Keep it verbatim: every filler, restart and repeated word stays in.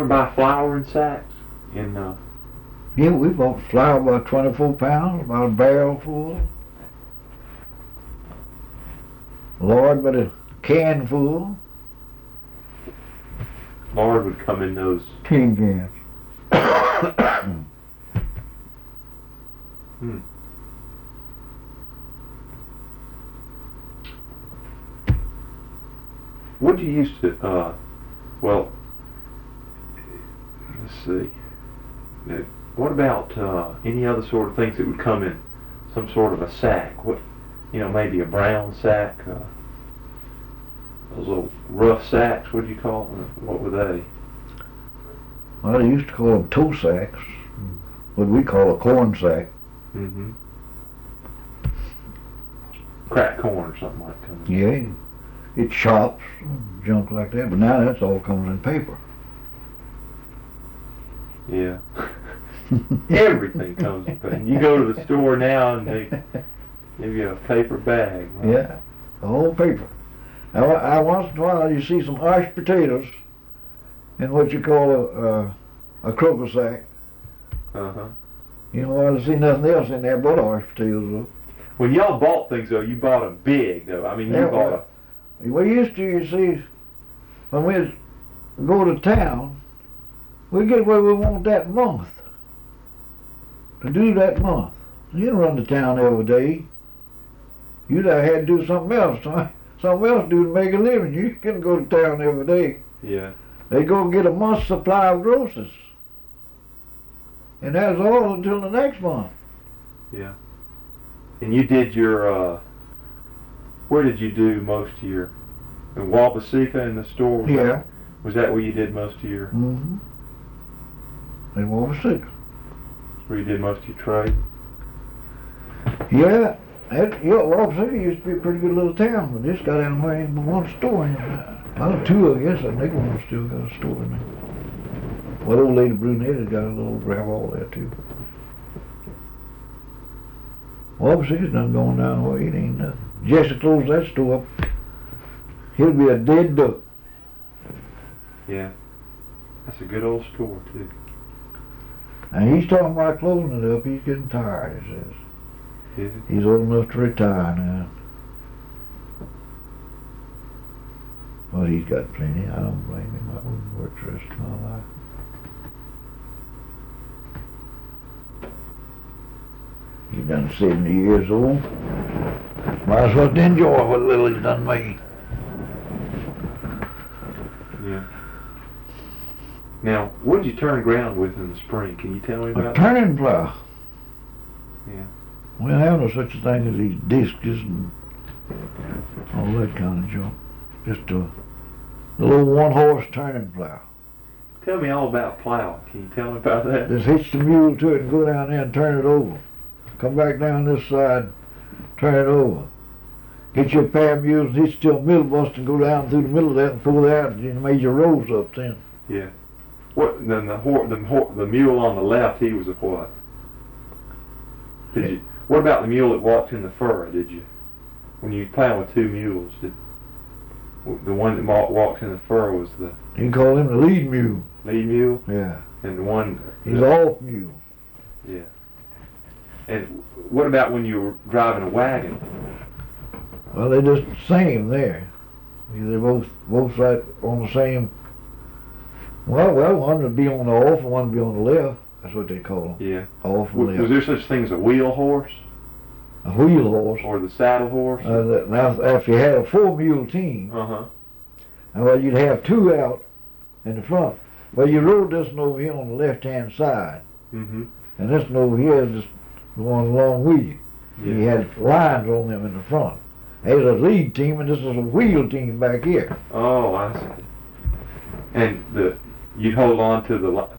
buy flour in sacks? In uh, Yeah, we bought flour about twenty-four pounds, about a barrel full. Lord, but a can full. lard would come in those. Tin cans. Hmm. What do you used to? Uh, well, let's see. Now, what about uh, any other sort of things that would come in some sort of a sack? What, you know, maybe a brown sack. Uh, those little rough sacks. What do you call them? What were they? Well, they used to call them toe sacks. What we call a corn sack. Mm-hmm. Cracked corn or something like that. Yeah. It chops, junk like that, but now that's all comes in paper. Yeah. Everything comes in paper. You go to the store now and they give you a paper bag. Right? Yeah, the whole paper. Now, I, once in a while you see some mashed potatoes in what you call a a, a croaker sack. Uh-huh. You know, I don't see nothing else in there but mashed potatoes, though. When y'all bought things, though, you bought them big, though. I mean, you Yeah, bought a... We used to, you see, when we go to town, we get what we want that month. To do that month. You didn't run to town every day. You'd have had to do something else. Something else to do to make a living. You couldn't go to town every day. Yeah. They go get a month's supply of groceries. And that's all until the next month. Yeah. And you did your, uh, where did you do most of your, in Wabaseka in the store? Was Yeah. That, was that where you did most of your, Mm-hmm. And what was sick. where you did most of your trade? Yeah. That, yeah, Wabaseka used to be a pretty good little town, but this got in there ain't but one store in it. Well, two, I guess. I think one still got a store in there. Well, old lady Brunette has got a little gravel there, too. Wabaseka's done going down the way. It ain't nothing. Jesse closed that store up. He'll be a dead duck. Yeah. That's a good old store, too. And he's talking about closing it up. He's getting tired, he says. Is it? He's old enough to retire now. Well, he's got plenty. I don't blame him. I wouldn't work the rest of my life. He's done seventy years old. Might as well enjoy what little he's done made. Yeah. Now, what did you turn ground with in the spring? Can you tell me A about that? turning plow. Yeah. We don't have no such a thing as these discs and all that kind of junk. Just a, a little one-horse turning plow. Tell me all about plowing. Can you tell me about that? Just hitch the mule to it and go down there and turn it over. Come back down this side, turn it over. Get your pair of mules and hitch to a middle bust and go down through the middle of that and pull it out and you made your rows up then. Yeah. What? Then the hor the hor the mule on the left, he was a what? Did you? What about the mule that walked in the furrow? Did you? When you plow with two mules, did the one that wa- walked in the furrow was the You call him the lead mule. lead mule, Yeah. and the one He's an off mule. yeah. And what about when you were driving a wagon? Well, they're just the same there. They're both both right on the same. Well, well, one would be on the off and one would be on the left. That's what they call them. Yeah. Off and W- left. was there such thing as a wheel horse A wheel horse. or the saddle horse? Uh, that- now, if you had a four mule team, Uh huh. and well, you'd have two out in the front. Well, you rode this one over here on the left hand side, Mm-hmm. and this one over here is just going along with you. Yeah. You had lines on them in the front. There's a lead team, and this is a wheel team back here. Oh, I see. And the you'd hold on to the li-